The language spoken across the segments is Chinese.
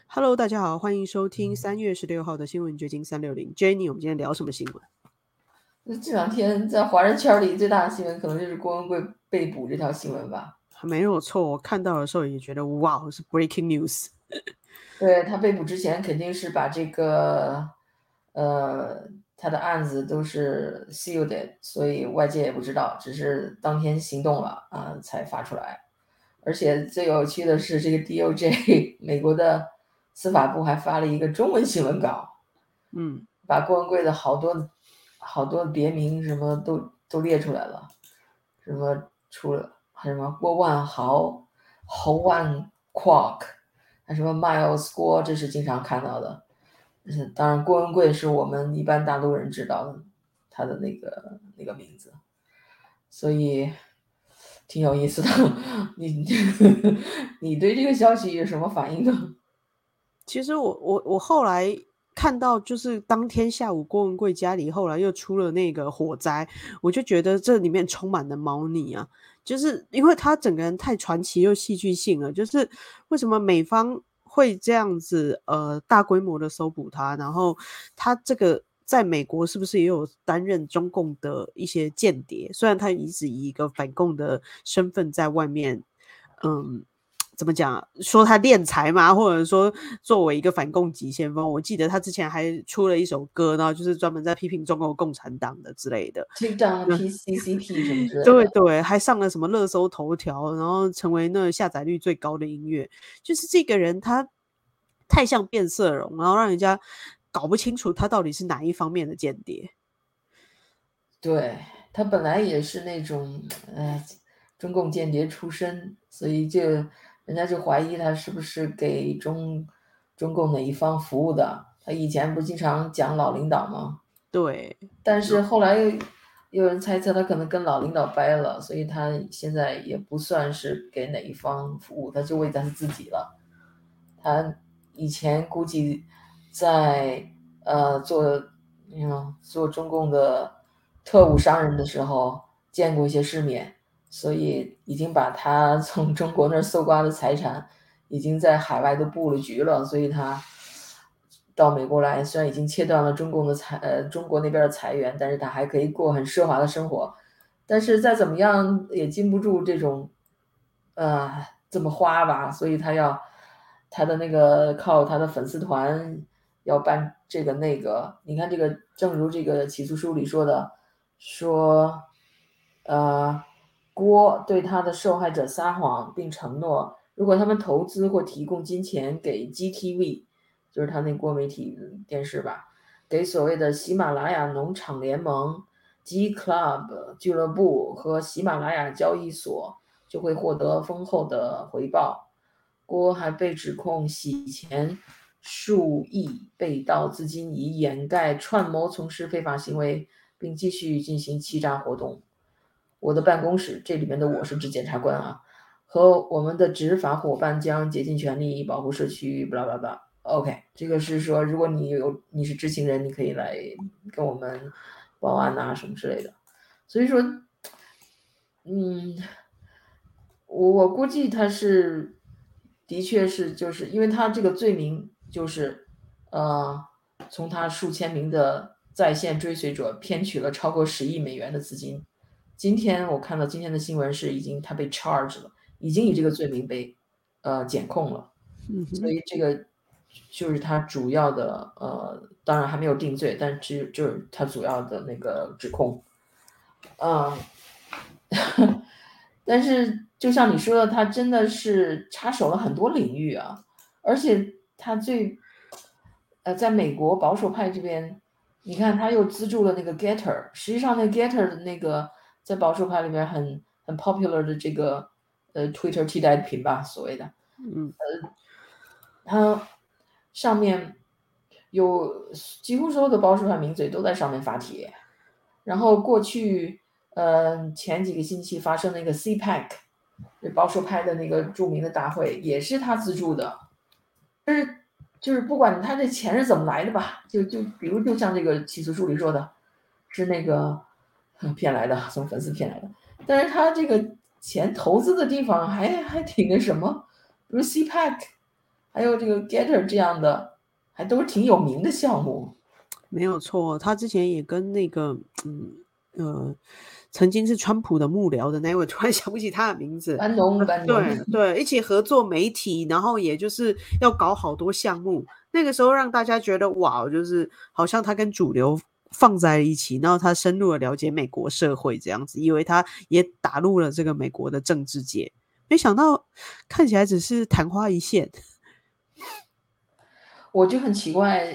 Hello，大家好，欢迎收听3月16号的新闻掘金360。Jenny，我们今天聊什么新闻？ 那这两天在华人圈里最大的新闻，可能就是郭文贵被捕这条新闻吧。 没有错，我看到的时候也觉得哇，是 breaking news。 对，他被捕之前，肯定是把这个，呃，他的案子都是 sealed，所以外界也不知道，只是当天行动了啊，才发出来。而且最有趣的是，这个 DOJ 美国的司法部还发了一个中文新闻稿， 嗯， 把郭文贵的好多别名什么都列出来了。什么出了还什么郭万豪、侯万 Quark，还什么 Miles 郭，这是经常看到的。当然，郭文贵是我们一般大陆人知道的，他的那个名字，所以挺有意思的。你你对这个消息有什么反应呢？ 其实我后来看到，就是当天下午郭文贵家里后来又出了那个火灾，我就觉得这里面充满了猫腻啊，就是因为他整个人太传奇又戏剧性了，就是为什么美方会这样子大规模的搜捕他，然后他这个在美国是不是也有担任中共的一些间谍？虽然他一直以一个反共的身份在外面，嗯。怎么讲啊？说他敛财嘛，或者说作为一个反共急先锋，我记得他之前还出了一首歌，然后就是专门在批评中国共产党的之类的。 Take down 嗯， PCCP 什么之类的。 对对，还上了什么热搜头条，然后成为那下载率最高的音乐。就是这个人他太像变色龙，然后让人家搞不清楚他到底是哪一方面的间谍。 对，他本来也是那种，中共间谍出身，所以人家就怀疑他是不是给中共哪一方服务的。他以前不是经常讲老领导吗？ 对， 但是后来又有人猜测他可能跟老领导掰了，所以他现在也不算是给哪一方服务，他就为他自己了。他以前估计在做中共的特务商人的时候见过一些世面，所以已经把他从中国那儿搜刮的财产已经在海外都布了局了，所以他到美国来，虽然已经切断了中国那边的财源，但是他还可以过很奢华的生活。但是再怎么样也禁不住这种，这么花吧，所以他的那个靠他的粉丝团要办这个那个。你看这个，正如这个起诉书里说的，说，呃，郭对他的受害者撒谎，并承诺，如果他们投资或提供金钱给 GTV，就是他那国媒体电视吧，给所谓的喜马拉雅农场联盟、G Club 俱乐部和喜马拉雅交易所，就会获得丰厚的回报。郭还被指控洗钱数亿被盗资金，以掩盖串谋从事非法行为，并继续进行欺诈活动。我的办公室，这里面的我是指检察官啊，和我们的执法伙伴将竭尽全力保护社区。巴拉巴拉。OK，这个是说，如果你是知情人，你可以来跟我们报案啊什么之类的。所以说，嗯，我估计他是，的确是，就是因为他这个罪名就是，呃，从他数千名的在线追随者骗取了超过10亿美元的资金。今天我看到今天的新闻是，他被 charge 了，已经以这个罪名被检控了， 嗯哼。 所以这个就是他主要的当然还没有定罪，但就是他主要的那个指控。嗯，但是就像你说的，他真的是插手了很多领域啊，而且他在美国保守派这边，你看他又资助了那个 Getter，实际上那个 Getter 的那个在保守派里面很 popular 的这个Twitter 替代品吧，所谓的， 嗯， 它上面有几乎所有的保守派名嘴都在上面发帖。然后过去，前几个星期发生那个 CPAC，这保守派的那个著名的大会，也是他资助的。就是不管他这钱是怎么来的吧，就比如就像这个起诉书里说的，是那个骗来的，从粉丝骗来的。但是他这个钱投资的地方还挺那什么，比如 CPAC， 还有这个 Getter 这样的，还都是挺有名的项目。 没有错，他之前也跟那个曾经是川普的幕僚的那位，突然想不起他的名字。 班农， 对对，一起合作媒体，然后也就是要搞好多项目。那个时候让大家觉得哇，就是好像他跟主流放在一起，然后他深入的了解美国社会这样子，以为他也打入了这个美国的政治界，没想到看起来只是昙花一现。 我就很奇怪，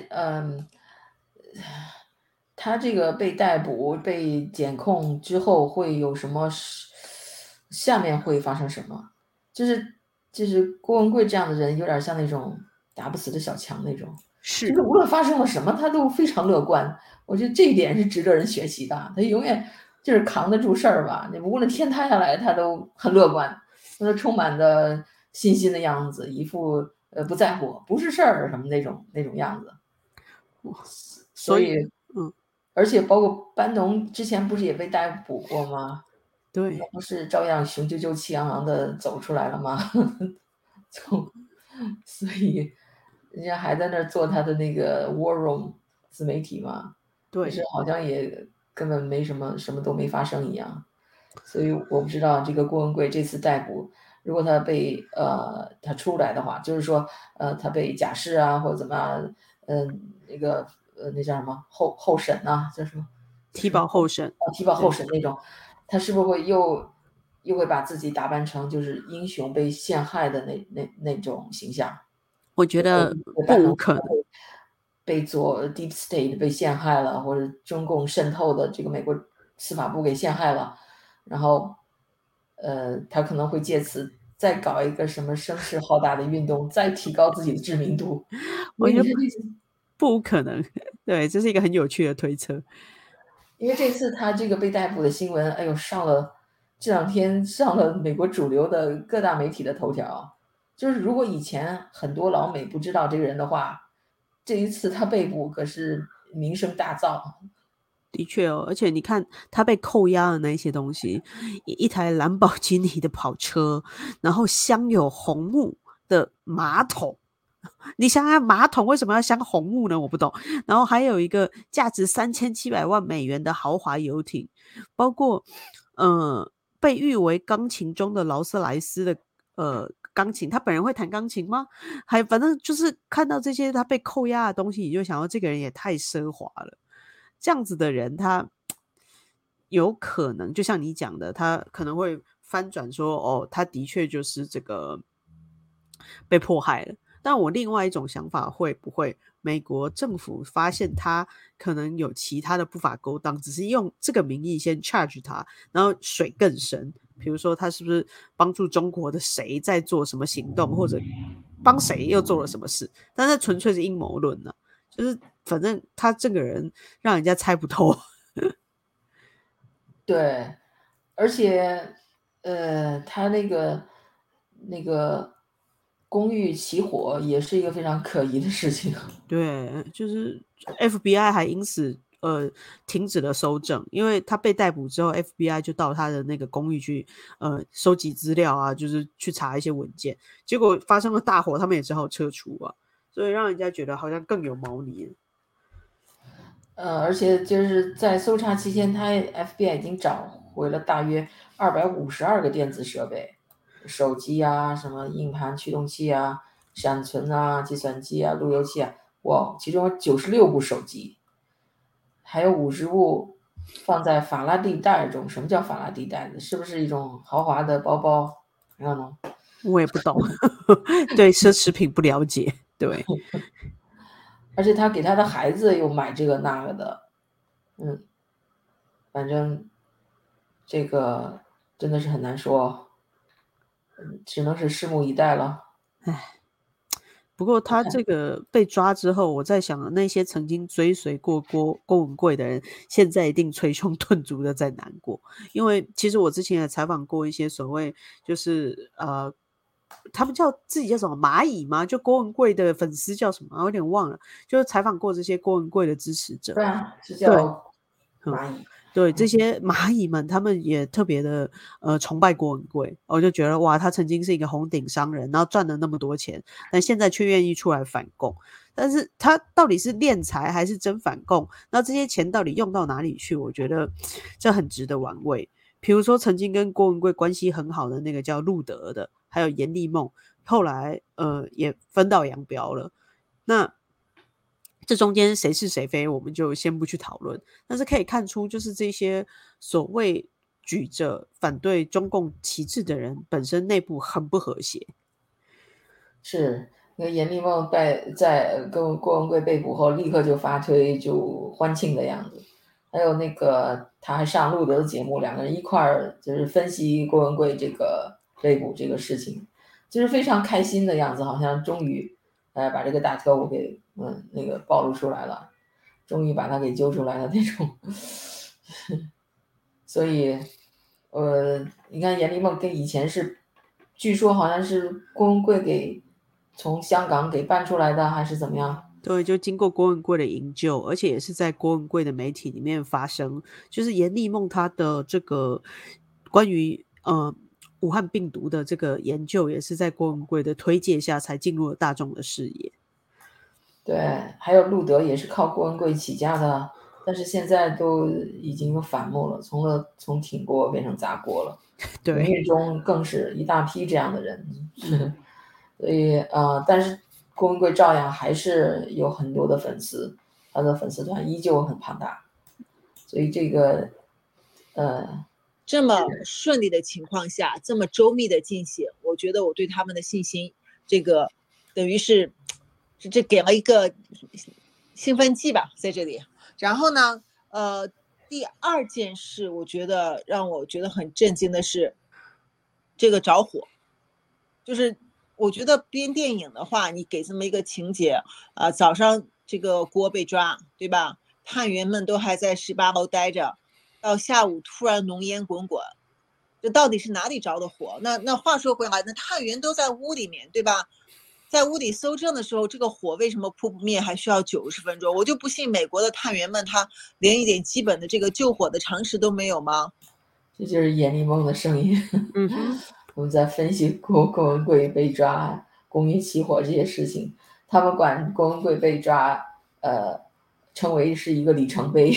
他这个被逮捕、被检控之后会有什么下面会发生什么？就是郭文贵这样的人，有点像那种打不死的小强那种，就是是， 无论发生了什么，他都非常乐观。我觉得这一点是值得人学习的。他永远就是扛得住事儿吧，你无论天塌下来，他都很乐观，他都充满着信心的样子，一副不在乎、不是事儿什么那种样子。所所以以， 嗯， 而且包括班农之前不是也被逮捕过吗？那对。 不是照样雄赳赳气昂昂的走出来了吗？从所以人家还在那儿做他的那个 War Room 自媒体嘛，可是对， 好像也根本没什么，什么都没发生一样。所以我不知道这个郭文贵这次逮捕，如果他被他出来的话，就是说他被假释啊或者怎么样，那个那叫什么候审呐、叫什么提保候审。 提报候对， 审那种，他是不是会又会把自己打扮成就是英雄被陷害的那种形象？ 我觉得会扮成不无可能。 被做 deep state 被陷害了，或者中共渗透的这个美国司法部给陷害了，然后他可能会借此再搞一个什么声势浩大的运动，再提高自己的知名度。因我觉得为你看这次， 不无可能。对，这是一个很有趣的推测。 因为这次他这个被逮捕的新闻，哎呦，这两天上了美国主流的各大媒体的头条。就是如果以前很多老美不知道这个人的话，这一次他被捕可是名声大噪。 的确哦，而且你看他被扣押的那些东西，一台兰博基尼的跑车，然后镶有红木的马桶。你想想，马桶为什么要镶红木呢？我不懂。然后还有一个价值3700万美元的豪华游艇，包括被誉为钢琴中的劳斯莱斯的钢琴，他本人会弹钢琴吗？还反正就是看到这些他被扣押的东西，你就想到这个人也太奢华了。这样子的人，他有可能就像你讲的，他可能会翻转说，哦，他的确就是这个被迫害了。但我另外一种想法，会不会美国政府发现他可能有其他的不法勾当，只是用这个名义先 charge 他，然后水更深？比如说他是不是帮助中国的谁在做什么行动，或者帮谁又做了什么事？但是纯粹是阴谋论呢，就是反正他这个人让人家猜不透。 对，而且，他那个公寓起火也是一个非常可疑的事情。 对，就是 FBI 还因此停止了搜证，因为他被逮捕之后，FBI 就到他的那个公寓去收集资料啊，就是去查一些文件，结果发生了大火，他们也只好撤出啊，所以让人家觉得好像更有猫腻了。 而且就是在搜查期间，他 FBI 已经找回了大约252个电子设备，手机啊，什么硬盘、驱动器啊、闪存啊、计算机啊、路由器啊，哇，其中有96部手机，还有50部放在法拉第袋中。什么叫法拉第袋子？是不是一种豪华的包包？没有呢。 我也不懂。对奢侈品不了解。对， 而且他给他的孩子又买这个那个的，嗯，反正这个真的是很难说，只能是拭目以待了。 不过他这个被抓之后，我在想，那些曾经追随过郭文贵的人，现在一定捶胸顿足的在难过，因为其实我之前也采访过一些所谓就是他们自己叫什么蚂蚁吗？就郭文贵的粉丝叫什么？我有点忘了，就是采访过这些郭文贵的支持者。 对啊，是对， 叫嗯， 蚂蚁。 对，这些蚂蚁们，他们也特别的崇拜郭文贵，我就觉得哇，他曾经是一个红顶商人，然后赚了那么多钱，但现在却愿意出来反共。但是他到底是敛财还是真反共？那这些钱到底用到哪里去？我觉得这很值得玩味。比如说，曾经跟郭文贵关系很好的那个叫路德的，还有严立梦，后来也分道扬镳了。那这中间谁是谁非，我们就先不去讨论。但是可以看出，就是这些所谓举着反对中共旗帜的人，本身内部很不和谐。 是那个严立梦在跟郭文贵被捕后，立刻就发推就欢庆的样子。还有那个他还上路德的节目，两个人一块儿就是分析郭文贵这个被捕这个事情，就是非常开心的样子，好像终于把这个大特务给那个暴露出来了，终于把他给揪出来了那种。所以你看严立梦跟以前是，据说好像是郭文贵给从香港给搬出来的，还是怎么样？ 对，就经过郭文贵的营救，而且也是在郭文贵的媒体里面发生，就是严立梦他的这个关于武汉病毒的这个研究，也是在郭文贵的推介下才进入了大众的视野。 对，还有路德也是靠郭文贵起家的，但是现在都已经反目了，从挺郭变成砸锅了。营对， 运中更是一大批这样的人，所以但是郭文贵照样还是有很多的粉丝，他的粉丝团依旧很庞大，所以这个这么顺利的情况下，这么周密的进行，我觉得我对他们的信心，这个等于是这给了一个兴奋剂吧，在这里。然后呢，第二件事，我觉得让我觉得很震惊的是，这个着火，就是我觉得编电影的话，你给这么一个情节，早上这个郭被抓，对吧？探员们都还在18楼待着，到下午突然浓烟滚滚，这到底是哪里着的火？那话说回来，那探员都在屋里面，对吧？在屋里搜证的时候，这个火为什么扑不灭，还需要90分钟？我就不信美国的探员们他连一点基本的这个救火的常识都没有吗？ 这就是严立梦的声音。 嗯哼， 我们在分析郭文贵被抓、工业起火这些事情，他们管郭文贵被抓，称为是一个里程碑。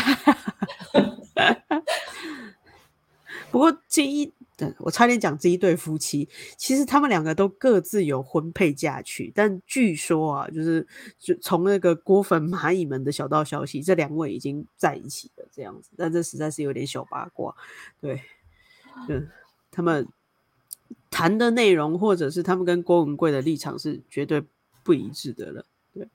不过我差点讲这一对夫妻，其实他们两个都各自有婚配嫁娶，但据说啊，就从那个郭粉蚂蚁们的小道消息，这两位已经在一起了这样子，但这实在是有点小八卦。对，他们谈的内容或者是他们跟郭文贵的立场是绝对不一致的了。对，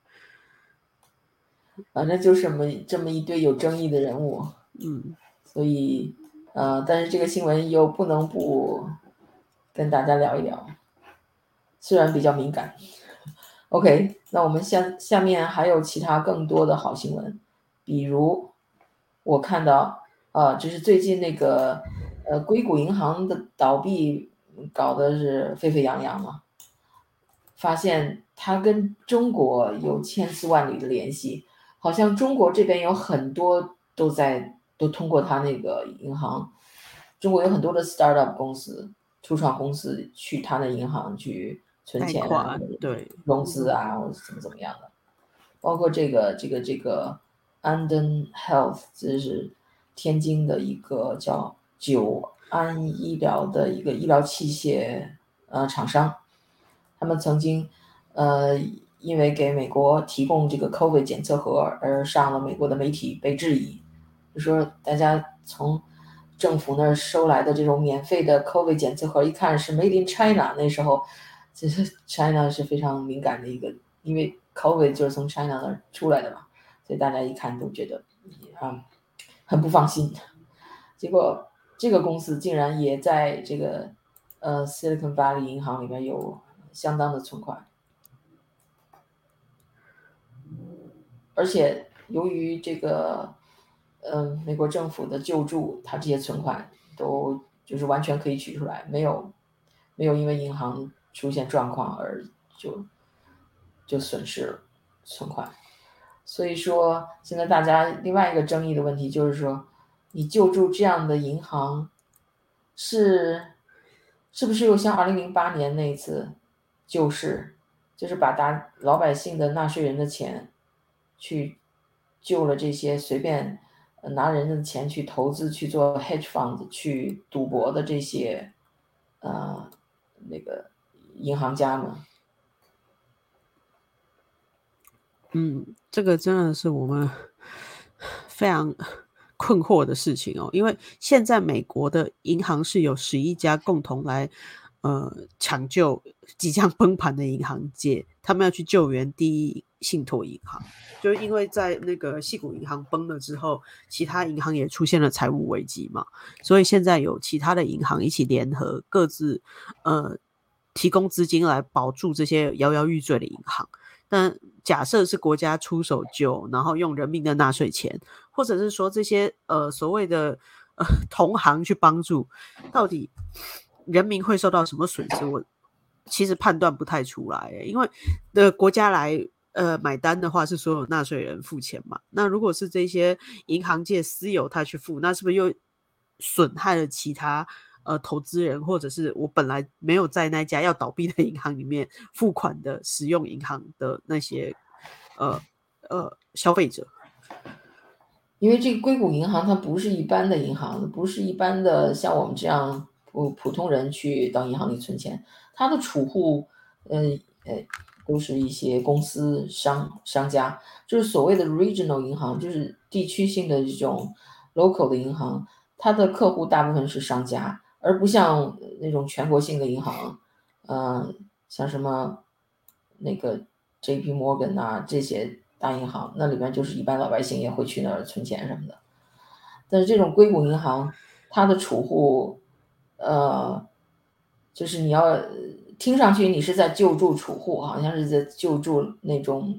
反正就是这么一堆有争议的人物，所以但是这个新闻又不能不跟大家聊一聊，虽然比较敏感。OK，那我们下面还有其他更多的好新闻，比如我看到就是最近那个硅谷银行的倒闭搞得是沸沸扬扬嘛，发现它跟中国有千丝万缕的联系，好像中国这边有很多都通过它那个银行，中国有很多的 startup 公司、初创公司去它的银行去存钱啊、 对， 融资啊，或者怎么样的，包括这个 Anden Health， 这是天津的一个叫久安医疗的一个医疗器械厂商。他们曾经，因为给美国提供这个 COVID 检测盒而上了美国的媒体，被质疑，就说大家从政府那儿收来的这种免费的 COVID 检测盒，一看是 Made in China，那时候其实 China 是非常敏感的一个，因为 COVID 就是从 China 那儿出来的嘛，所以大家一看都觉得很不放心。结果这个公司竟然也在这个Silicon Valley 银行里面有相当的存款，而且由于这个美国政府的救助，它这些存款都就是完全可以取出来，没有因为银行出现状况而就损失了存款。所以说现在大家另外一个争议的问题就是说， 你救助这样的银行是不是又像2008年那一次救市，就是把老百姓的纳税人的钱去救了这些随便拿人的钱去投资去做 hedge fund 去赌博的这些那个银行家们。 这个真的是我们非常困惑的事情哦，因为现在美国的银行是有11家共同来抢救即将崩盘的银行界，他们要去救援第一信托银行，就是因为在那个矽谷银行崩了之后，其他银行也出现了财务危机嘛，所以现在有其他的银行一起联合，各自提供资金来保住这些摇摇欲坠的银行。但假设是国家出手救，然后用人民的纳税钱，或者是说这些所谓的同行去帮助，到底人民会受到什么损失？我其实判断不太出来，因为国家来买单的话是所有纳税人付钱嘛。那如果是这些银行界私有他去付，那是不是又损害了其他投资人，或者是我本来没有在那家要倒闭的银行里面付款的使用银行的那些消费者？ 因为这个硅谷银行它不是一般的银行，不是一般的像我们这样普通人去到银行里存钱，它的储户都是一些公司商家，就是所谓的 regional 银行，就是地区性的这种 local 的银行，它的客户大部分是商家，而不像那种全国性的银行，像什么那个 JP Morgan 啊这些大银行，那里面就是一般老百姓也会去那儿存钱什么的。但是这种硅谷银行，它的储户，就是你要听上去你是在救助储户，好像是在救助那种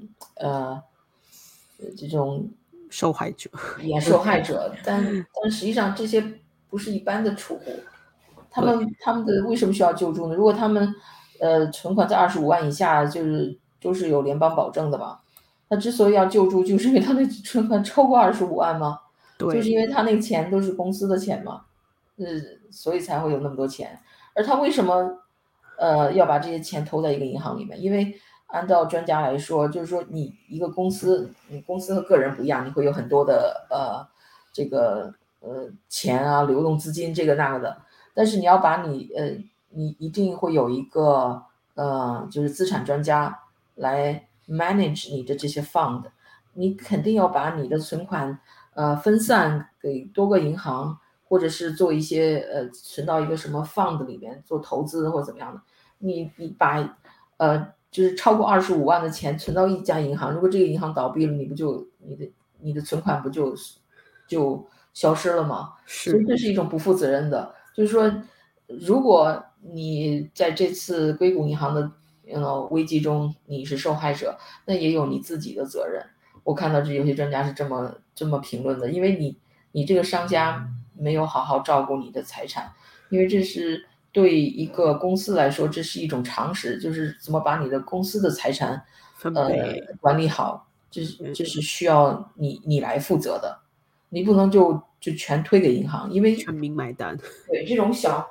这种受害者， 受害者，但实际上这些不是一般的储户，他们的为什么需要救助呢？如果他们存款在25万以下，都是有联邦保证的嘛。他之所以要救助，就是因为他的存款超过25万吗？就是因为他那个钱都是公司的钱嘛，所以才会有那么多钱。而他为什么要把这些钱投在一个银行里面？因为按照专家来说，就是说你一个公司，你公司和个人不一样，你会有很多的这个钱啊，流动资金这个那个的，但是你要把你一定会有一个就是资产专家来 manage 你的这些 fund， 你肯定要把你的存款分散给多个银行，或者是做一些存到一个什么 fund 里面做投资或怎么样的。你把就是超过25万的钱存到一家银行，如果这个银行倒闭了，你的存款不就消失了吗？所以这是一种不负责任的。就是说，如果你在这次硅谷银行的危机中你是受害者，那也有你自己的责任。我看到这有些专家是这么评论的，因为你这个商家没有好好照顾你的财产，因为这是对一个公司来说，这是一种常识，就是怎么把你的公司的财产管理好，这是需要你来负责的，你不能就全推给银行，因为全民买单。 对这种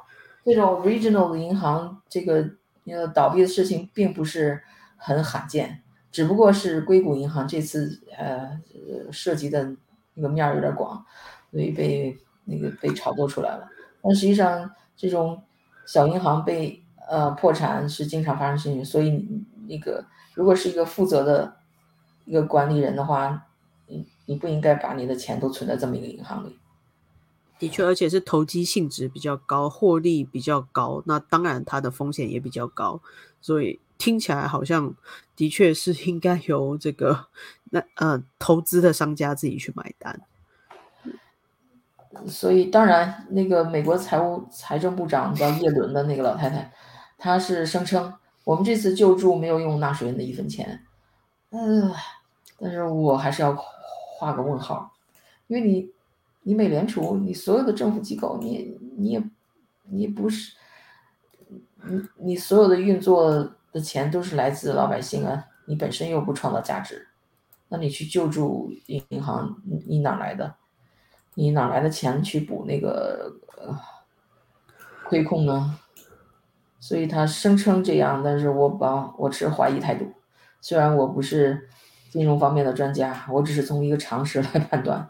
regional 的银行，这个倒闭的事情并不是很罕见，只不过是硅谷银行这次涉及的那个面有点广，所以被炒作出来了。但实际上，这种小银行被破产是经常发生事情，所以如果是一个负责的一个管理人的话，你不应该把你的钱都存在这么一个银行里。 的确，而且是投机性质比较高，获利比较高，那当然它的风险也比较高，所以听起来好像的确是应该由这个投资的商家自己去买单。 所以当然，那个美国财政部长叫耶伦的那个老太太，她是声称我们这次救助没有用纳税人的一分钱，但是我还是要画个问号，因为你美联储，你所有的政府机构，你也不是，你所有的运作的钱都是来自老百姓啊，你本身又不创造价值，那你去救助银行，你哪来的？ 你哪来的钱去补那个亏空呢？所以他声称这样，但是我持怀疑态度。虽然我不是金融方面的专家，我只是从一个常识来判断。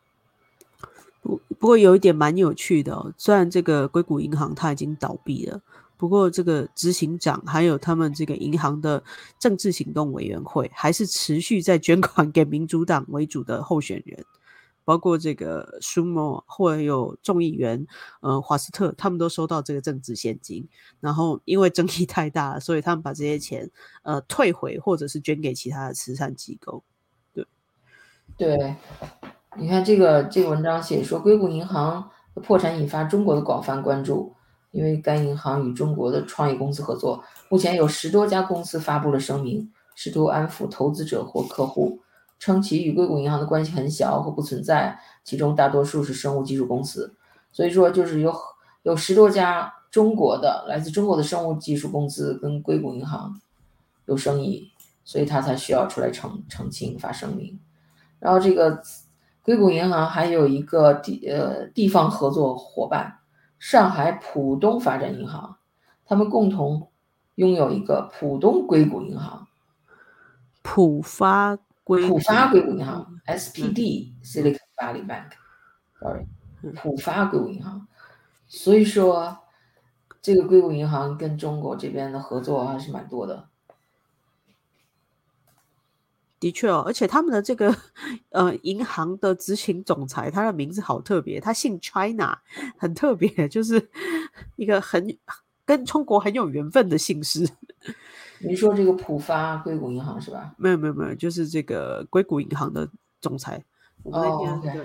不过有一点蛮有趣的哦，虽然这个硅谷银行它已经倒闭了，不过这个执行长还有他们这个银行的政治行动委员会还是持续在捐款给民主党为主的候选人，包括这个舒默或者有众议员华斯特，他们都收到这个政治现金，然后因为争议太大了，所以他们把这些钱退回或者是捐给其他的慈善机构。 对，你看这个文章写说，硅谷银行的破产引发中国的广泛关注，因为该银行与中国的创业公司合作，目前有10多家公司发布了声明，试图安抚投资者或客户，称其与硅谷银行的关系很小或不存在，其中大多数是生物技术公司。所以说，就是有10多家来自中国的生物技术公司跟硅谷银行有生意，所以他才需要出来澄清发声明。然后这个硅谷银行还有一个地方合作伙伴上海浦东发展银行，他们共同拥有一个浦东硅谷银行， 浦发硅谷银行 SPD Silicon Valley Bank，sorry， 浦发硅谷银行。所以说这个硅谷银行跟中国这边的合作还是蛮多的。 的确哦，而且他们的这个银行的执行总裁，他的名字好特别，他姓 China， 很特别，就是一个跟中国很有缘分的姓氏。 你说这个浦发硅谷银行是吧？ 没有，就是这个硅谷银行的总裁。我们那天、 okay。 对。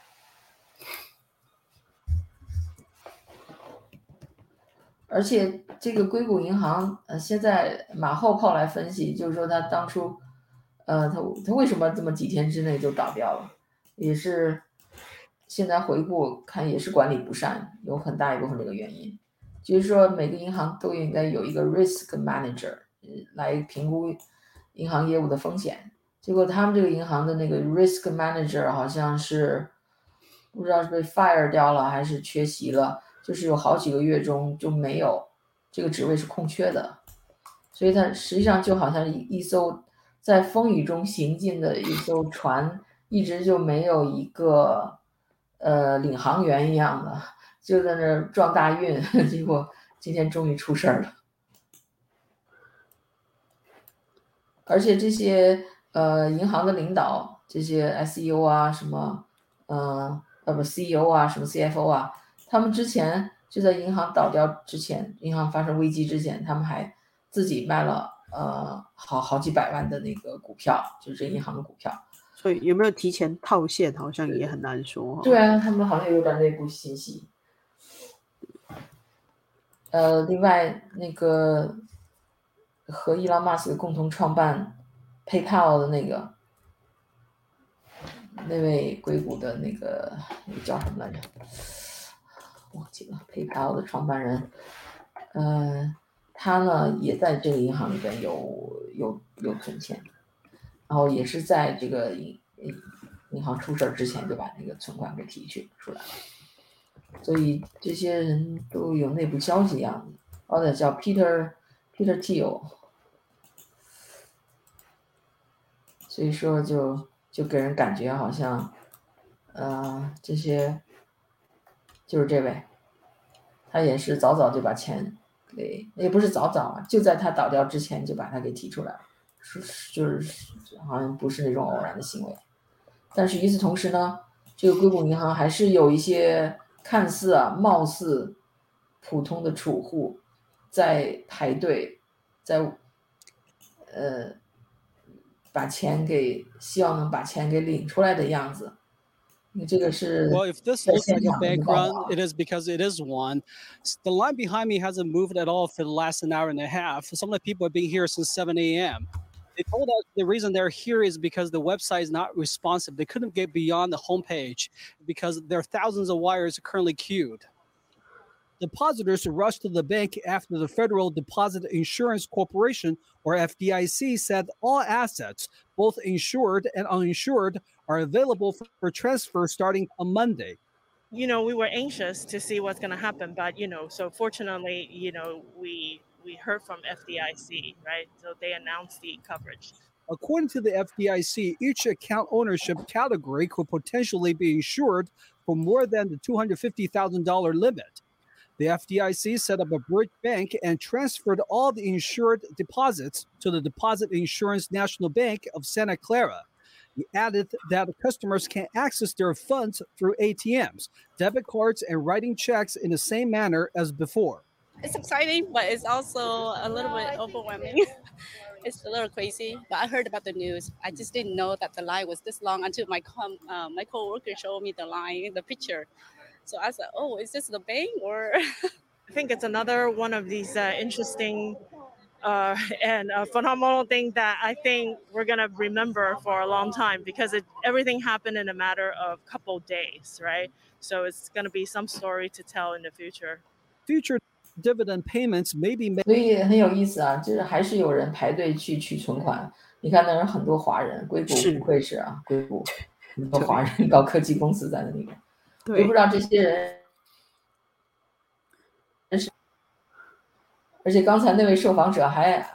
而且这个硅谷银行，现在马后炮来分析，就是说他当初，他为什么这么几天之内就倒掉了，也是现在回顾看也是管理不善，有很大一部分这个原因。就是说每个银行都应该有一个 risk manager 来评估银行业务的风险。结果他们这个银行的那个 risk manager 好像是不知道是被 fire 掉了还是缺席了。就是有好几个月中就没有这个职位是空缺的，所以它实际上就好像一艘在风雨中行进的一艘船，一直就没有一个领航员一样的，就在那撞大运，结果今天终于出事儿了。而且这些银行的领导，这些 SEO 啊，什么CEO 啊，什么 CFO 啊。他们之前就在银行倒掉之前，银行发生危机之前，他们还自己卖了好几百万的那个股票，就是这银行的股票。 所以有没有提前套现，好像也很难说。 对啊，他们好像有点内部信息。另外那个和伊朗马斯克共同创办 PayPal 的那位硅谷的那个叫什么来着？忘记了 PayPal 的创办人，他呢也在这个银行里边有存钱，然后也是在这个银行出事之前就把那个存款给提取出来了，所以这些人都有内部消息样子。叫 Peter Thiel， 所以说就给人感觉好像，这些就是这位。他也是早就把钱也不是早啊，就在他倒掉之前就把他给提出来了，就是好像不是那种偶然的行为。但是与此同时呢，这个硅谷银行还是有一些看似貌似普通的储户在排队，在希望能把钱给领出来的样子。 Well, if this looks like a background, it is because it is one. The line behind me hasn't moved at all for the last an hour and a half. Some of the people have been here since 7 a.m. They told us the reason they're here is because the website is not responsive. They couldn't get beyond the homepage because there are thousands of wires currently queued. Depositors rushed to the bank after the Federal Deposit Insurance Corporation, or FDIC, said all assets, both insured and uninsured, are available for transfer starting on Monday. We were anxious to see what's going to happen, but so fortunately, we heard from FDIC, right? So they announced the coverage. According to the FDIC, each account ownership category could potentially be insured for more than the $250,000 limit. The FDIC set up a bridge bank and transferred all the insured deposits to the Deposit Insurance National Bank of Santa Clara. He added that customers can access their funds through ATMs, debit cards, and writing checks in the same manner as before. It's exciting, but it's also a little bit overwhelming. It's a little crazy, but I heard about the news. I just didn't know that the line was this long until my coworker showed me the line, the picture. So I said, "Oh, is this the bank or?" I think it's another one of these interesting and phenomenal thing that I think we're gonna remember for a long time, because everything happened in a matter of a couple days, right? So it's gonna be some story to tell in the future. Future dividend payments may be made. 所以很有意思啊，就是还是有人排队去取存款。你看那人很多华人，硅谷不愧是啊，硅谷很多华人搞科技公司在那里面。我不知道这些人是，而且刚才那位受访者还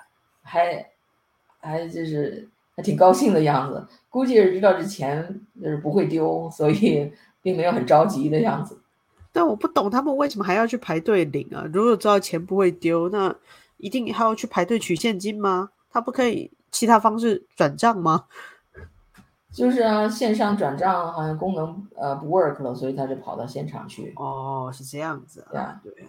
就是还挺高兴的样子，估计是知道这钱就是不会丢，所以并没有很着急的样子。 但我不懂他们为什么还要去排队领啊？如果知道钱不会丢，那一定还要去排队取现金吗？他不可以其他方式转账吗？ 就是啊，线上转账好像功能不 work 了，所以他就跑到现场去。 哦，是这样子啊。对。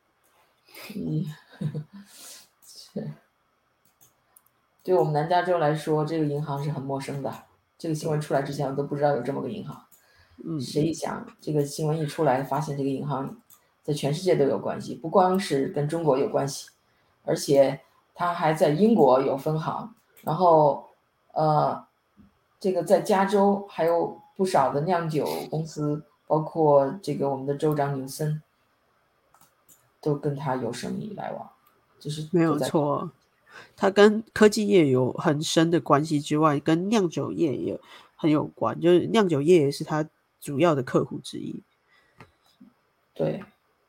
是。对我们南加州来说，这个银行是很陌生的。这个新闻出来之前，我都不知道有这么个银行。谁一想，这个新闻一出来，发现这个银行在全世界都有关系，不光是跟中国有关系，而且它还在英国有分行，然后这个在加州还有不少的酿酒公司，包括这个我们的州长纽森，都跟他有生意来往，就是没有错。他跟科技业有很深的关系之外，跟酿酒业也很有关，就是酿酒业也是他主要的客户之一。 对。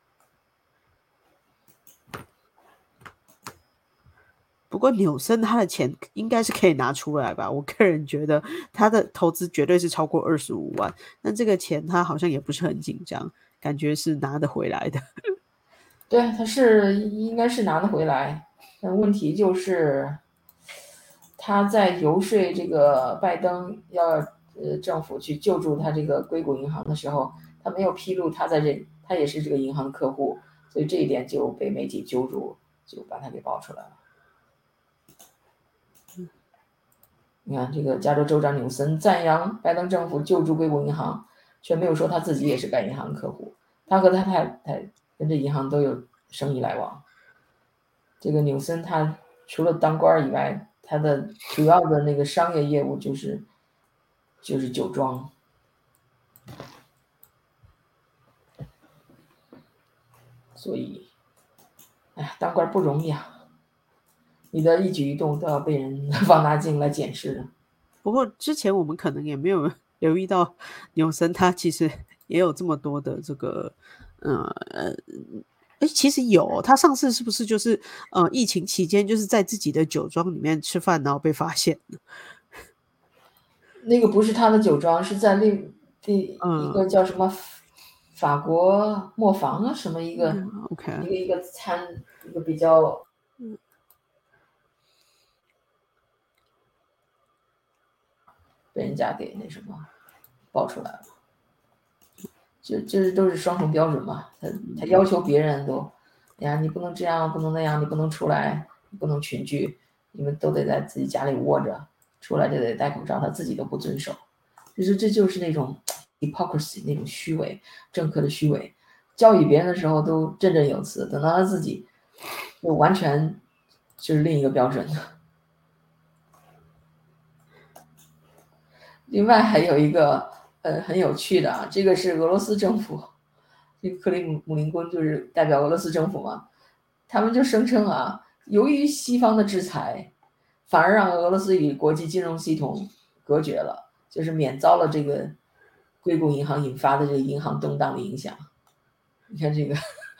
不过纽森他的钱应该是可以拿出来吧，我个人觉得他的投资绝对是超过25万，但这个钱他好像也不是很紧张，感觉是拿得回来的。 对，他应该是拿得回来，但问题就是他在游说这个拜登要政府去救助他这个硅谷银行的时候，他没有披露他也是这个银行的客户，所以这一点就被媒体揪住，就把他给爆出来了。你看，这个加州州长纽森赞扬拜登政府救助硅谷银行，却没有说他自己也是该银行的客户。他和他太太跟这银行都有生意来往。这个纽森他除了当官以外，他的主要的那个商业业务就是酒庄。所以，哎呀，当官不容易啊。你的一举一动都要被人放大镜来检视的。 不过之前我们可能也没有留意到纽森他其实也有这么多的这个其实有，他上次是不是就是疫情期间就是在自己的酒庄里面吃饭，然后被发现了？ 那个不是他的酒庄，是在一个叫什么法国磨坊啊，什么一个一个餐一个比较。被人家给那什么爆出来了，就是都是双重标准嘛。他要求别人都，哎呀，你不能这样，不能那样，你不能出来，你不能群聚，你们都得在自己家里窝着，出来就得戴口罩，他自己都不遵守。这就是那种 hypocrisy， 那种虚伪，政客的虚伪。教育别人的时候都振振有词，等到他自己就完全就是另一个标准。另外还有一个很有趣的啊，这个是俄罗斯政府， 这个克里姆林宫就是代表俄罗斯政府嘛，他们就声称啊，由于西方的制裁，反而让俄罗斯与国际金融系统隔绝了，就是免遭了这个硅谷银行引发的这个银行动荡的影响。你看这个，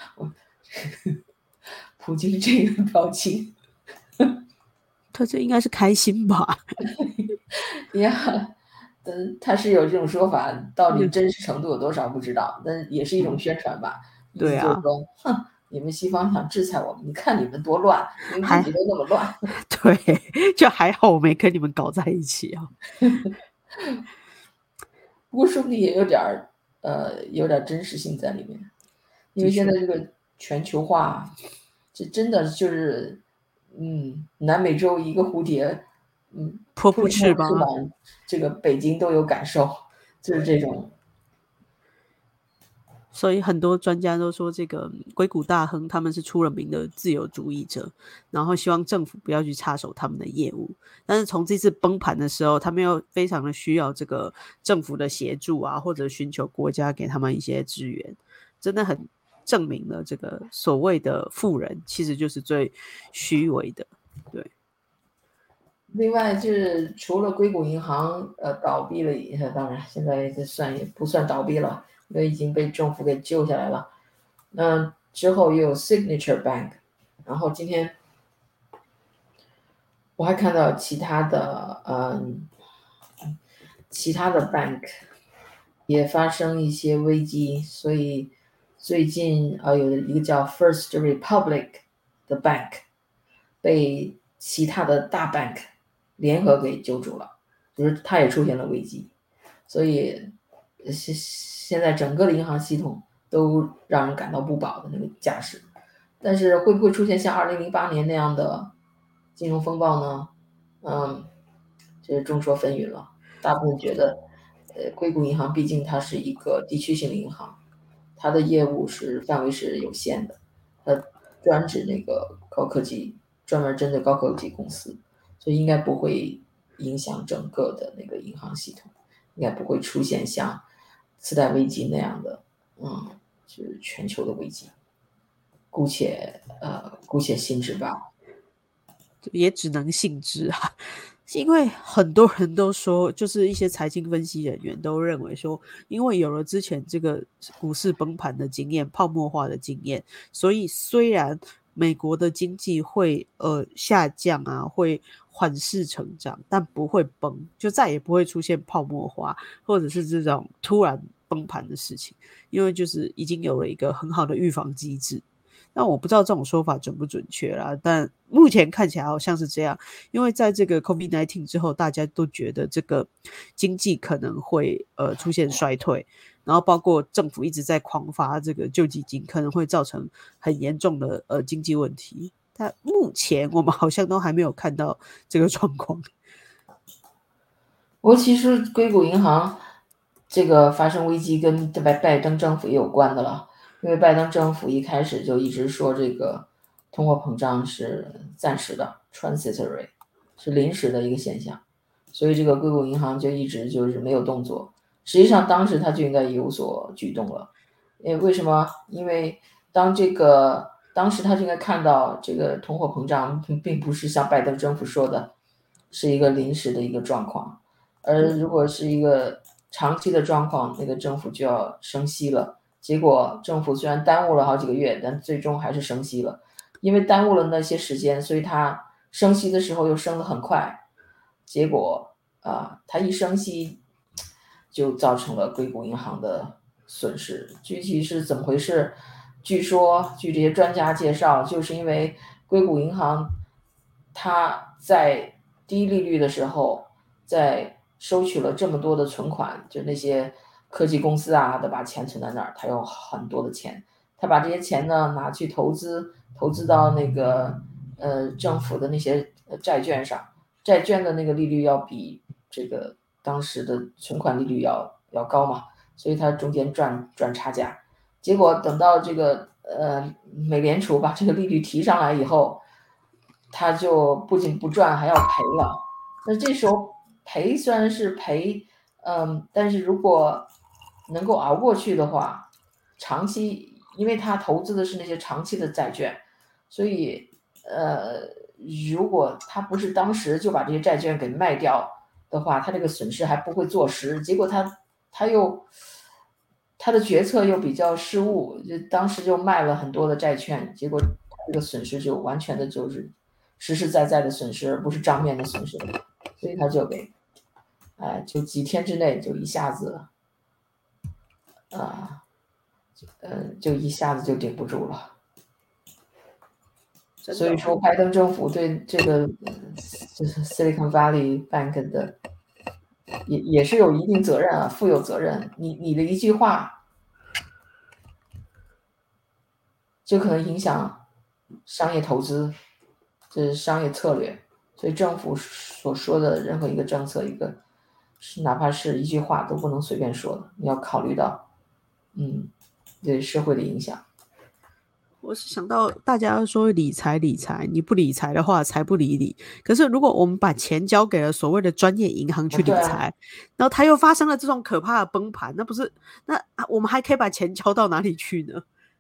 普京这个表情， 他这应该是开心吧？ 呀，他是有这种说法，到底真实程度有多少不知道，但也是一种宣传吧。 对啊， 就是说，哼，你们西方想制裁我们，你看你们多乱，你们自己都那么乱。 对，就还好我没跟你们搞在一起啊。 不过说不定也有点真实性在里面，因为现在这个全球化，这真的就是，南美洲一个蝴蝶， 破不翅膀， 这个北京都有感受，就是这种。 所以很多专家都说，这个硅谷大亨他们是出了名的自由主义者，然后希望政府不要去插手他们的业务。但是从这次崩盘的时候，他们又非常的需要这个政府的协助啊，或者寻求国家给他们一些支援，真的很证明了这个所谓的富人其实就是最虚伪的。对。 另外就是除了硅谷银行倒闭了，当然现在也不算倒闭了。因为已经被政府给救下来了，那之后又有 Signature Bank， 然后今天我还看到其他的 bank 也发生一些危机，所以最近有一个叫 First Republic 的 bank 被其他的大 bank 联合给救助了，就是它也出现了危机，所以现在整个的银行系统都让人感到不保的那个架势，但是会不会出现像2008年那样的金融风暴呢？这众说纷纭了。大部分觉得，硅谷银行毕竟它是一个地区性的银行，它的业务范围是有限的，它专指那个高科技，专门针对高科技公司，所以应该不会影响整个的那个银行系统，应该不会出现像次贷危机那样的，就是全球的危机，姑且信之吧， 也只能信之啊。因为很多人都说，就是一些财经分析人员都认为说，因为有了之前这个股市崩盘的经验、泡沫化的经验，所以虽然美国的经济会下降啊，会缓释成长，但不会崩，就再也不会出现泡沫化或者是这种突然崩盘的事情，因为就是已经有了一个很好的预防机制。那我不知道这种说法准不准确啦，但目前看起来好像是这样，因为在这个 COVID-19 之后，大家都觉得这个经济可能会出现衰退，然后包括政府一直在狂发这个救济金，可能会造成很严重的经济问题。但目前我们好像都还没有看到这个状况。 我其实硅谷银行这个发生危机跟拜登政府也有关的了。因为拜登政府一开始就一直说这个通货膨胀是暂时的 transitory， 是临时的一个现象，所以这个硅谷银行就一直就是没有动作。实际上当时他就应该有所举动了。为什么？因为当时他就应该看到这个通货膨胀并不是像拜登政府说的是一个临时的一个状况，而如果是一个长期的状况，那个政府就要升息了。结果政府虽然耽误了好几个月，但最终还是升息了。因为耽误了那些时间，所以他升息的时候又升得很快。结果他一升息，就造成了硅谷银行的损失。具体是怎么回事？据这些专家介绍，就是因为硅谷银行它在低利率的时候，在收取了这么多的存款，就那些科技公司啊，都把钱存在那儿，他有很多的钱，他把这些钱呢拿去投资到那个政府的那些债券上，债券的那个利率要比这个当时的存款利率要高嘛，所以他中间赚差价。结果等到这个美联储把这个利率提上来以后，他就不仅不赚还要赔了。那这时候赔虽然是赔，但是如果能够熬过去的话， 长期，因为他投资的是那些长期的债券，所以如果他不是当时就把这些债券给卖掉的话，他这个损失还不会坐实。结果他的决策又比较失误，就当时就卖了很多的债券，结果这个损失就完全的就是实实在在的损失，而不是账面的损失，所以他就给，就几天之内就一下子，就一下子就顶不住了。所以说，拜登政府对这个就是 Silicon Valley Bank 的也是有一定责任啊，负有责任。你的一句话就可能影响商业投资，这是商业策略。所以政府所说的任何一个政策，哪怕是一句话都不能随便说的，你要考虑到，对社会的影响。 我是想到大家说理财，你不理财的话，财不理你。可是如果我们把钱交给了所谓的专业银行去理财，然后它又发生了这种可怕的崩盘，那我们还可以把钱交到哪里去呢？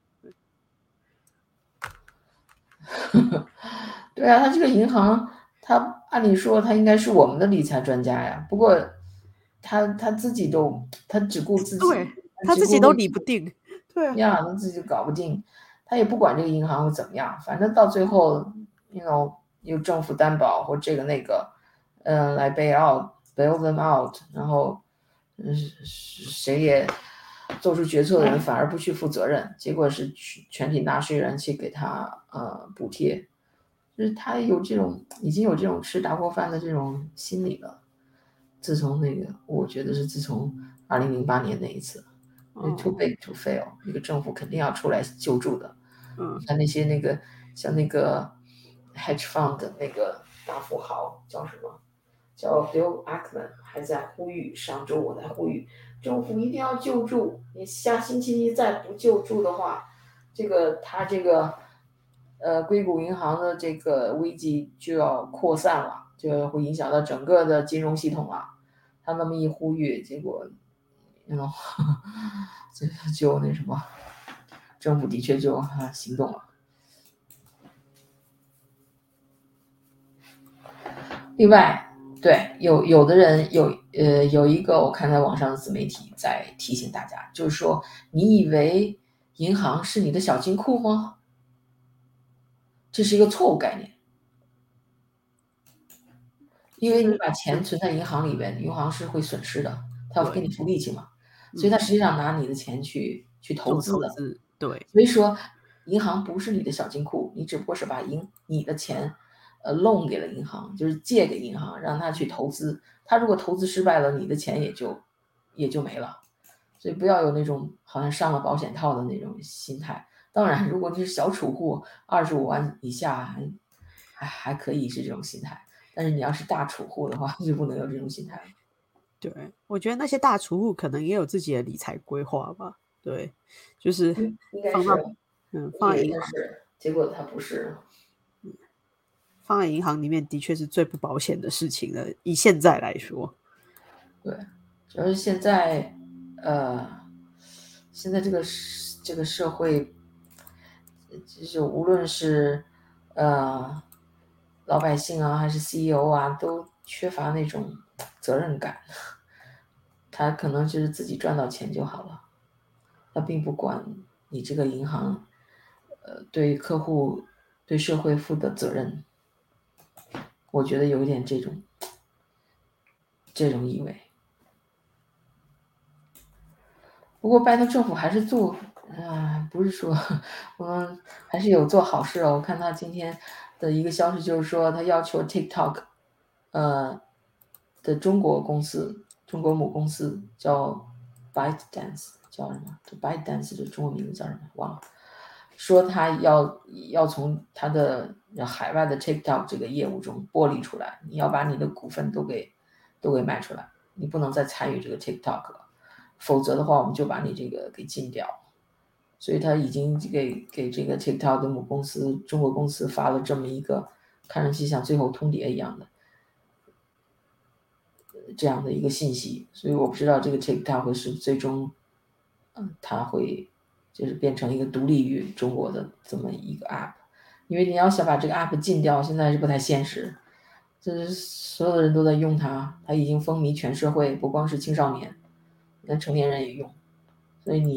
对啊，他这个银行，他按理说他应该是我们的理财专家呀，不过他自己他只顾自己， 对，他自己都理不定，对呀，他自己搞不定，他也不管这个银行会怎么样，反正到最后有政府担保或这个那个，来bail them out，然后谁也做出决策的人反而不去负责任，结果是全体纳税人去给他补贴，就是他已经有这种吃大锅饭的这种心理了。自从我觉得是自从2008年那一次，too big to fail， 那个政府肯定要出来救助的。像那些像那个 hedge fund 的那个大富豪叫什么？叫 Bill Ackman， 还在呼吁，上周我在呼吁政府一定要救助，你下星期一再不救助的话，他这个硅谷银行的这个危机就要扩散了，就会影响到整个的金融系统了。他那么一呼吁，结果就那什么，政府的确就行动了。另外，对有的人有一个我看在网上的自媒体在提醒大家，就是说，你以为银行是你的小金库吗？这是一个错误概念，因为你把钱存在银行里边，银行是会损失的，他要给你付利息嘛，所以他实际上拿你的钱去投资的。 对， 所以说银行不是你的小金库，你只不过是把你的钱loan 给了银行，就是借给银行，让他去投资。他如果投资失败了，你的钱也就没了。所以不要有那种好像上了保险套的那种心态。当然，如果你是小储户，25万以下还可以是这种心态，但是你要是大储户的话，就不能有这种心态了。 对，我觉得那些大储户可能也有自己的理财规划吧。对，就是应该是， 放在银行， 结果他不是。 放在银行里面的确是最不保险的事情了，以现在来说。 对，主要是现在这个社会，就是无论是老百姓啊，还是 CEO 啊，都缺乏那种责任感。他可能就是自己赚到钱就好了，他并不管你这个银行对客户、对社会负的责任。我觉得有一点这种意味。不过拜登政府还是不是说我们还是有做好事哦。我看他今天的一个消息就是说，他要求 TikTok 的中国母公司叫 ByteDance， 叫什么？这 ByteDance 的中文名字叫什么？忘了。说他要从他的海外的 TikTok 这个业务中剥离出来，你要把你的股份都给卖出来，你不能再参与这个 TikTok 了，否则的话我们就把你这个给禁掉。所以他已经给这个 TikTok 的母公司中国公司发了这么一个看上去像最后通牒一样的这样的一个信息。所以我不知道这个 TikTok 是最终他会就是变成一个独立于中国的这么一个 app。因为你要想把这个 app 禁掉，现在是不太现实。这所有的人都在用它，它已经风靡全社会，不光是青少年，连成年人也用。所以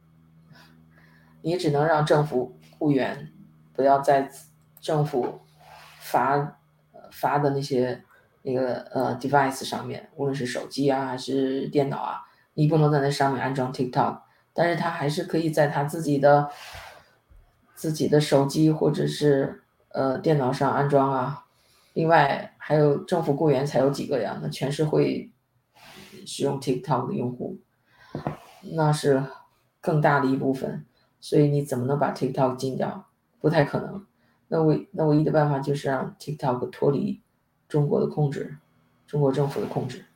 你只能让政府雇员不要在政府发的那个device 上面，无论是手机啊还是电脑啊，你不能在那上面安装 TikTok， 但是他还是可以在他自己的手机或者是电脑上安装啊。另外还有政府雇员才有几个呀？那全是会使用 TikTok 的用户，那是更大的一部分。所以你怎么能把 TikTok 禁掉？不太可能。那唯一的办法就是让 TikTok 脱离中国的控制，中国政府的控制。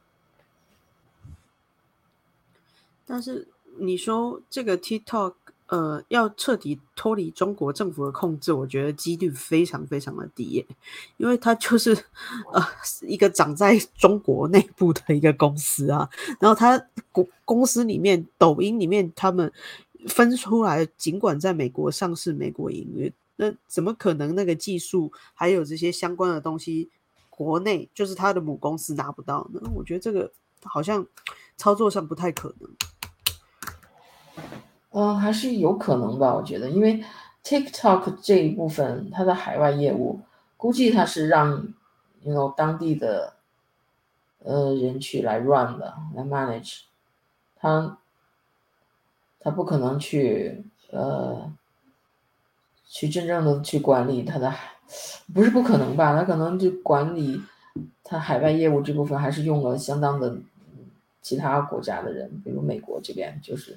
但是你说这个 TikTok 要彻底脱离中国政府的控制，我觉得几率非常非常的低耶，因为它就是一个长在中国内部的一个公司啊，然后它公司里面抖音里面他们分出来，尽管在美国上市，美国营运，那怎么可能那个技术还有这些相关的东西国内就是它的母公司拿不到呢？我觉得这个好像操作上不太可能。 还是有可能吧，我觉得，因为 TikTok 这一部分它的海外业务，估计它是让当地的人去来 run 的，来 manage， 他不可能去真正的去管理它的，不是不可能吧，他可能就管理它海外业务这部分还是用了相当的其他国家的人，比如美国这边就是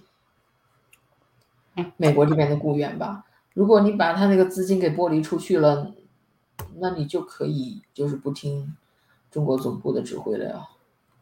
美国这边的雇员吧。如果你把他那个资金给剥离出去了，那你就可以就是不听中国总部的指挥了呀。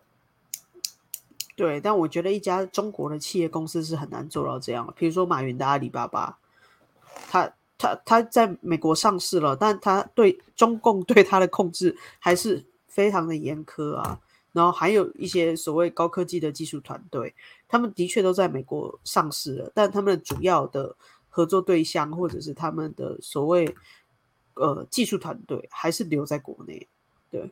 对，但我觉得一家中国的企业公司是很难做到这样。比如说马云的阿里巴巴，他在美国上市了，但他对中共对他的控制还是非常的严苛啊。然后还有一些所谓高科技的技术团队，他们的确都在美国上市了，但他们的主要的合作对象或者是他们的所谓技术团队还是留在国内。对，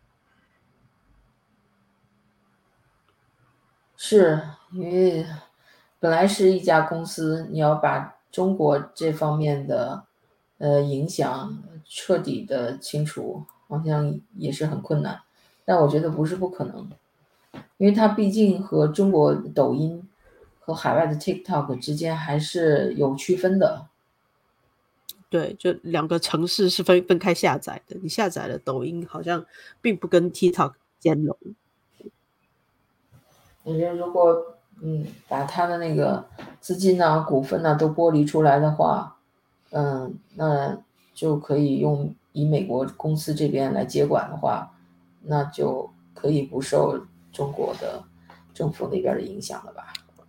是因为本来是一家公司，你要把中国这方面的影响彻底的清除，好像也是很困难。但我觉得不是不可能，因为它毕竟和中国抖音和海外的 TikTok 之间还是有区分的。 对，就两个城市是分开下载的，你下载了抖音好像并不跟 TikTok 兼容。 你如果把他的那个资金啊、股份啊都剥离出来的话，那就可以以美国公司这边来接管的话，那就可以不受中国的政府那边的影响了吧？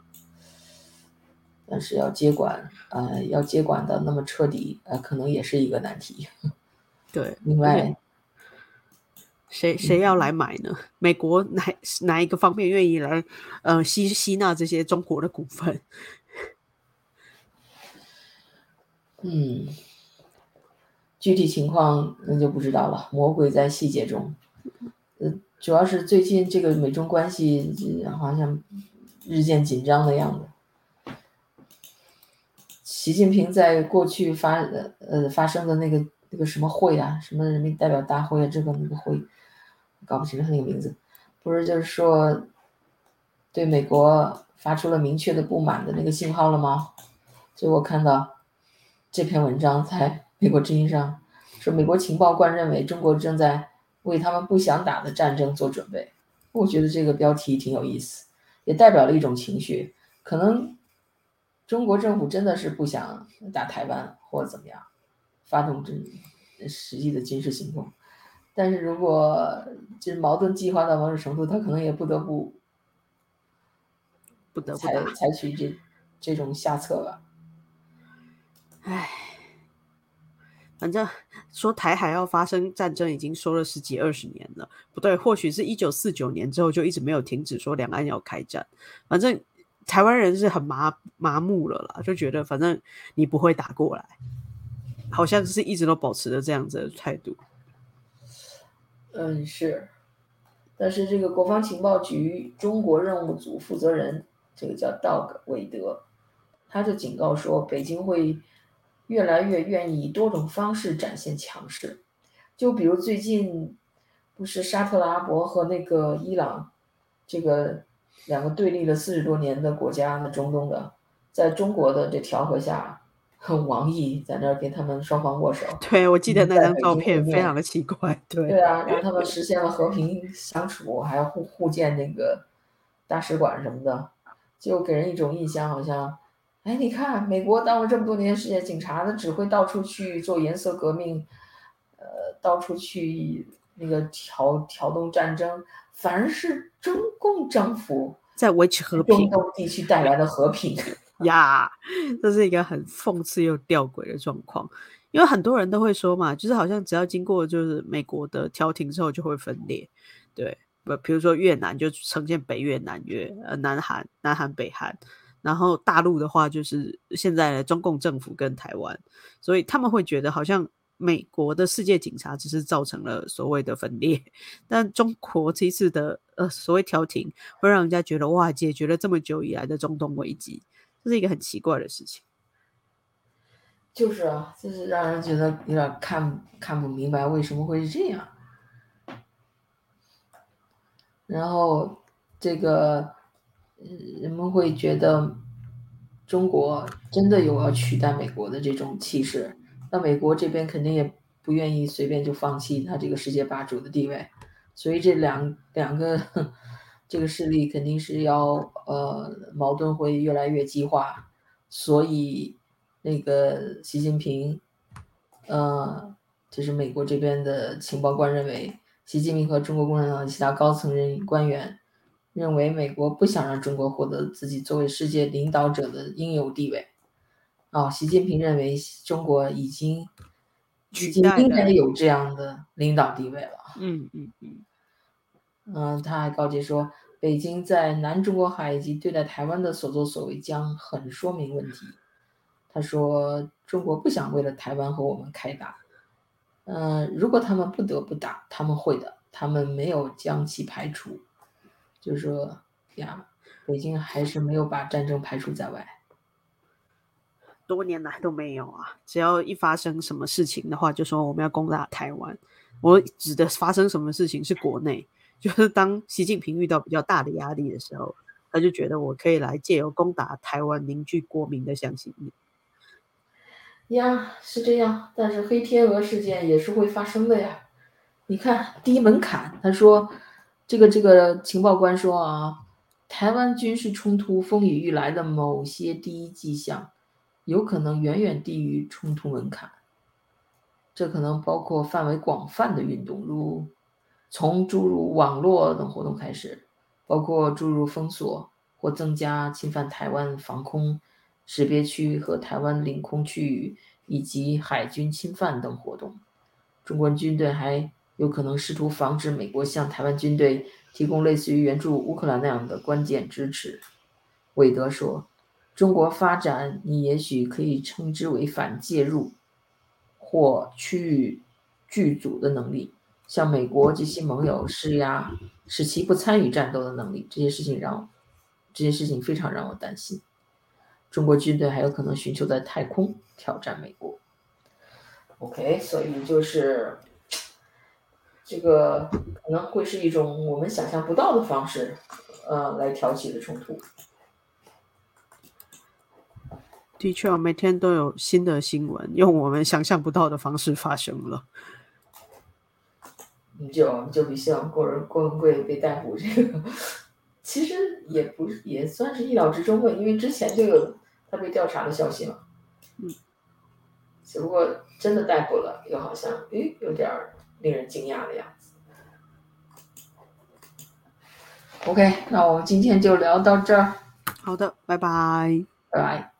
但是要接管的那么彻底，可能也是一个难题。 对， 另外， 谁要来买呢？美国哪一个方面愿意来吸纳这些中国的股份？ 具体情况那就不知道了，魔鬼在细节中。主要是最近这个美中关系好像日渐紧张的样子。习近平在过去发生的那个什么会啊，什么人民代表大会啊，这个那个会，搞不清他那个名字，不是就是说对美国发出了明确的不满的那个信号了吗？就我看到这篇文章在美国之音上说，美国情报官认为中国正在为他们不想打的战争做准备。我觉得这个标题挺有意思，也代表了一种情绪，可能中国政府真的是不想打台湾或者怎么样，发动实际的军事行动，但是如果这矛盾激化到某种程度，他可能也不得不采取这种下策吧。 唉，反正说台海要发生战争已经说了10几20年了，不对，或许是1949年之后就一直没有停止说两岸要开战。反正台湾人是很麻木了啦，就觉得反正你不会打过来，好像是一直都保持着这样子的态度。 是。但是这个国防情报局中国任务组负责人，这个叫道格韦德，他就警告说，北京会越来越愿意以多种方式展现强势。就比如最近不是沙特阿拉伯和那个伊朗这个2个对立了40多年的国家的中东的，在中国的这调和下，王毅在那儿跟他们双方握手。 对，我记得那张照片非常的奇怪。 对啊，让他们实现了和平相处，还要互建那个大使馆什么的，就给人一种印象，好像，哎，你看美国当了这么多年世界警察的，只会到处去做颜色革命，到处去那个挑动战争，反而是中共政府在维持和平， 中东地区带来的和平呀，这是一个很讽刺又吊诡的状况。因为很多人都会说嘛，就是好像只要经过就是美国的调停之后就会分裂，对，比如说越南就呈现北越、南越，南韩、北韩，然后大陆的话就是现在的中共政府跟台湾，所以他们会觉得好像美国的世界警察只是造成了所谓的分裂，但中国这次的所谓调停会让人家觉得哇，解决了这么久以来的中东危机，这是一个很奇怪的事情。 就是啊，就是让人觉得有点看不明白为什么会是这样。然后这个人们会觉得中国真的有要取代美国的这种气势，那美国这边肯定也不愿意随便就放弃他这个世界霸主的地位，所以这两个这个势力肯定是要矛盾会越来越激化，所以那个习近平就是美国这边的情报官认为，习近平和中国共产党的其他高层官员认为美国不想让中国获得自己作为世界领导者的应有地位。习近平认为中国已经应该有这样的领导地位了。他还告诫说，北京在南中国海以及对待台湾的所作所为将很说明问题。他说，中国不想为了台湾和我们开打。如果他们不得不打，他们会的，他们没有将其排除。就是说呀，北京还是没有把战争排除在外。 多年来都没有啊，只要一发生什么事情的话，就说我们要攻打台湾。我指的发生什么事情是国内，就是当习近平遇到比较大的压力的时候，他就觉得我可以来借由攻打台湾凝聚国民的向心力。 呀，是这样，但是黑天鹅事件也是会发生的呀。你看低门槛，他说这个情报官说啊，台湾军事冲突风雨欲来的某些第一迹象，有可能远远低于冲突门槛。这可能包括范围广泛的运动，如从注入网络等活动开始，包括注入封锁或增加侵犯台湾防空识别区和台湾领空区域以及海军侵犯等活动。中国军队还有可能试图防止美国向台湾军队提供类似于援助乌克兰那样的关键支持。韦德说，中国发展你也许可以称之为反介入或区域剧组的能力，向美国及其盟友施压，使其不参与战斗的能力。这些事情非常让我担心。中国军队还有可能寻求在太空挑战美国。OK， 所以就是这个可能会是一种我们想象不到的方式，来挑起的冲突。 的确，每天都有新的新闻，用我们想象不到的方式发生了。 就比像郭文贵被逮捕这个，其实也算是意料之中的，因为之前就有他被调查的消息嘛。只不过真的逮捕了，又好像有点令人惊讶的样子。OK， 那我们今天就聊到这儿。 好的，拜拜。 拜拜。